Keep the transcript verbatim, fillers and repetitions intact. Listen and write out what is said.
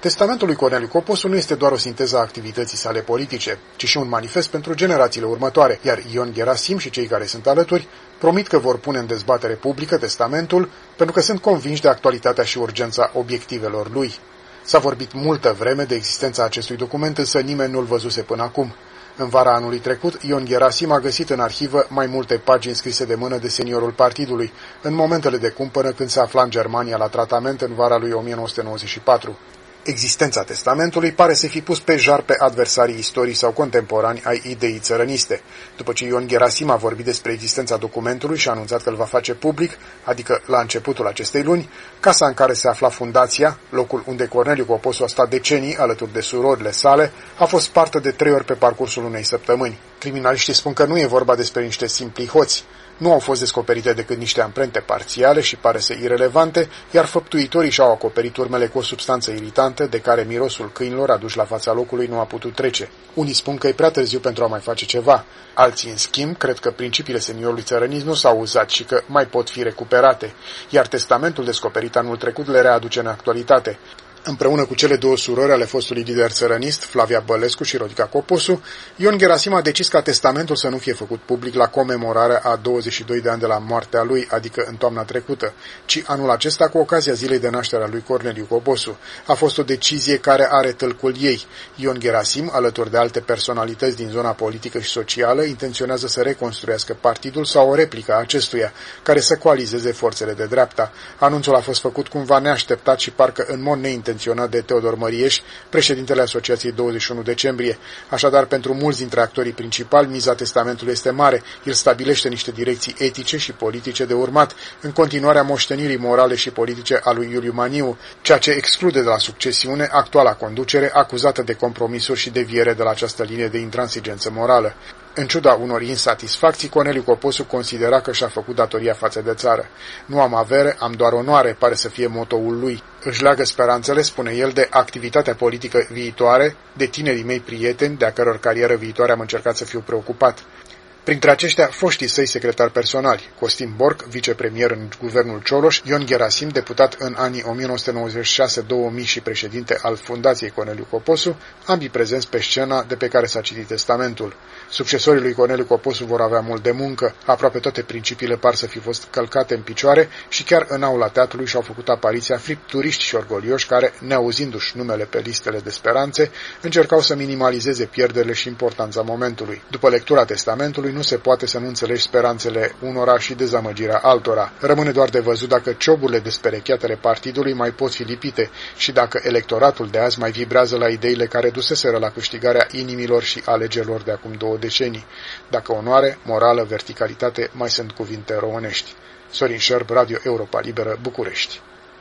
Testamentul lui Corneliu Coposu nu este doar o sinteză a activității sale politice, ci și un manifest pentru generațiile următoare, iar Ion Gherasim și cei care sunt alături promit că vor pune în dezbatere publică testamentul pentru că sunt convinși de actualitatea și urgența obiectivelor lui. S-a vorbit multă vreme de existența acestui document, însă nimeni nu-l văzuse până acum. În vara anului trecut, Ion Gherasim a găsit în arhivă mai multe pagini scrise de mână de seniorul partidului, în momentele de cumpănă când se afla în Germania la tratament în vara lui o mie nouă sute nouăzeci și patru. Existența testamentului pare să fi pus pe jar pe adversarii istorii sau contemporani ai ideii țărăniste. După ce Ion Gherasim a vorbit despre existența documentului și a anunțat că îl va face public, adică la începutul acestei luni, casa în care se afla fundația, locul unde Corneliu Coposu a stat decenii alături de surorile sale, a fost spartă de trei ori pe parcursul unei săptămâni. Criminaliștii spun că nu e vorba despre niște simpli hoți. Nu au fost descoperite decât niște amprente parțiale și pare să irelevante, iar făptuitorii și-au acoperit urmele cu o substanță iritantă de care mirosul câinilor aduși la fața locului nu a putut trece. Unii spun că e prea târziu pentru a mai face ceva. Alții, în schimb, cred că principiile seniorului țărănism nu s-au uzat și că mai pot fi recuperate, iar testamentul descoperit anul trecut le readuce în actualitate. Împreună cu cele două surori ale fostului lider țărănist, Flavia Bălescu și Rodica Coposu, Ion Gherasim a decis ca testamentul să nu fie făcut public la comemorarea a douăzeci și doi de ani de la moartea lui, adică în toamna trecută, ci anul acesta cu ocazia zilei de naștere a lui Corneliu Coposu. A fost o decizie care are tâlcul ei. Ion Gherasim, alături de alte personalități din zona politică și socială, intenționează să reconstruiască partidul sau o replică a acestuia, care să coalizeze forțele de dreapta. Anunțul a fost făcut cumva neașteptat și parcă în mod neintenționat de Teodor Mărieș, președintele Asociației douăzeci și unu decembrie. Așadar, pentru mulți dintre actorii principali, miza testamentului este mare. El stabilește niște direcții etice și politice de urmat, în continuarea moștenirii morale și politice a lui Iuliu Maniu, ceea ce exclude de la succesiune actuala conducere acuzată de compromisuri și deviere de la această linie de intransigență morală. În ciuda unor insatisfacții, Corneliu Coposu considera că și-a făcut datoria față de țară. Nu am avere, am doar onoare, pare să fie motoul lui. Își leagă speranțele, spune el, de activitatea politică viitoare, de tinerii mei prieteni, de a căror carieră viitoare am încercat să fiu preocupat. Printre aceștia, foștii săi secretari personali, Costin Borc, vicepremier în guvernul Cioloș, Ion Gherasim, deputat în anii o mie nouă sute nouăzeci și șase două mii și președinte al Fundației Corneliu Coposu, ambii prezenți pe scena de pe care s-a citit testamentul. Succesorii lui Corneliu Coposu vor avea mult de muncă, aproape toate principiile par să fi fost călcate în picioare și chiar în aula teatrului și-au făcut apariția fripturiști și orgolioși care, neauzindu-și numele pe listele de speranțe, încercau să minimalizeze pierderile și importanța momentului. După lectura testamentului, nu se poate să nu înțelegi speranțele unora și dezamăgirea altora. Rămâne doar de văzut dacă cioburile desperecheate partidului mai pot fi lipite și dacă electoratul de azi mai vibrează la ideile care duseseră la câștigarea inimilor și alegerilor de acum două decenii. Dacă onoare, morală, verticalitate mai sunt cuvinte românești. Sorin Șerb, Radio Europa Liberă, București.